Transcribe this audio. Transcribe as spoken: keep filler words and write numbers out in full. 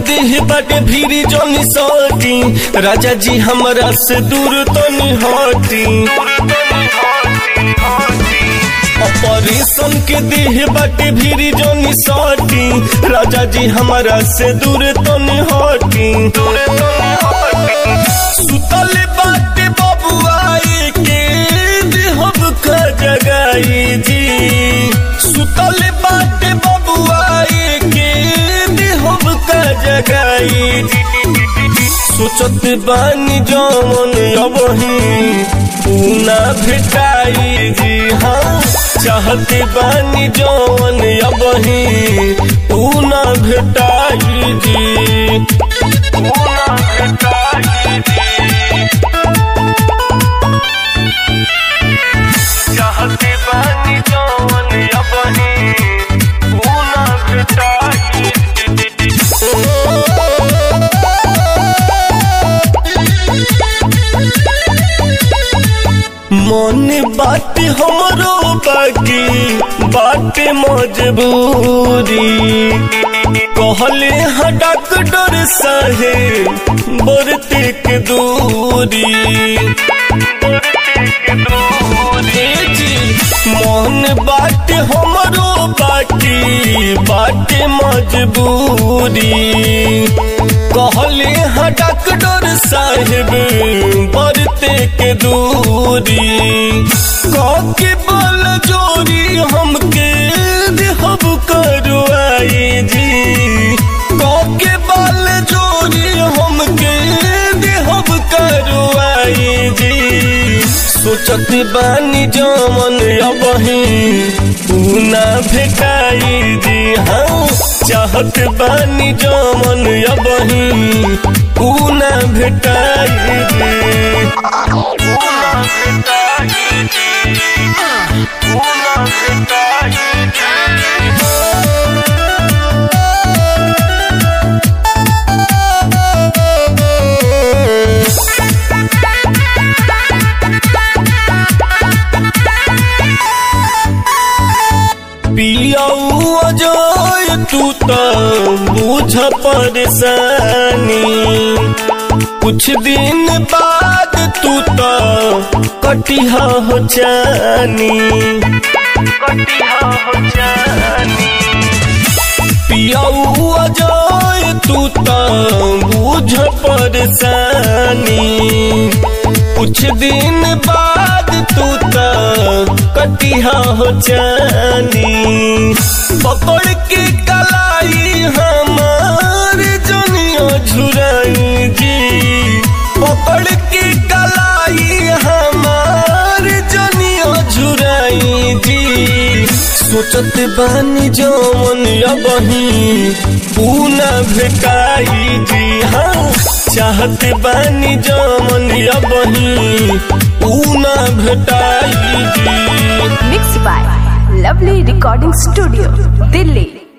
देह बाटे भीरी जनी सटी, राजा जी हमरा से दूर तनी हटी। ऑपरेशन के देह बाटे भीरी जनी सटी, राजा जी हमरा से दूर तनी हटी। सुतल बाटे बबुआ के देहब का जगाई जी, सुतल बाटे बबुआ के देहब का जगाई जी। सोचत बानी जवन अबही पूना भेटाई जी, हाँ चाहत बानी जवन अबही पूना भेटाई जी, पूना भेटाई जी। चाहत बानी जवन अबही पूना भेटाई जी। मन बात हमरो बाकी बाटे मजबूरी, कहले हाँ डॉक्टर साहेब बरते के दूरी। मन बात हमरो बाकी बाटे मजबूरी, कहले हाँ डॉक्टर साहेब बरते के दूरी। काके बल जोरी हमके देहब करवाई जी, काके बल जोरी हमके देहब करवाई जी। सोचत बानी जमन अबही पूना भेटाई जी, हाँ चाहत बानी जमन अबही पूना भेटाई जी, पूना भेटाई जी, पूना भेटाई जी। पियाऊ अजय तू तो बुझ परेशानी, कुछ दिन बाद तू तो कटिहा हो जानी, कटिहा हो जानी। पियाऊ अजय तू तो बुझ परेशानी, कुछ दिन बाद तू तो कटिहा हो जानी। पकड़ के कलाई हमार जनिया झुराई जी, पकड़ के कलाई हमार जनिया झुराई जी। सोचत बानी जवन अबही पूना भेटाई जी, हाँ चाहत बानी जवन अबही पूना भेटाई जी। Mix by Lovely Recording Studio Delhi.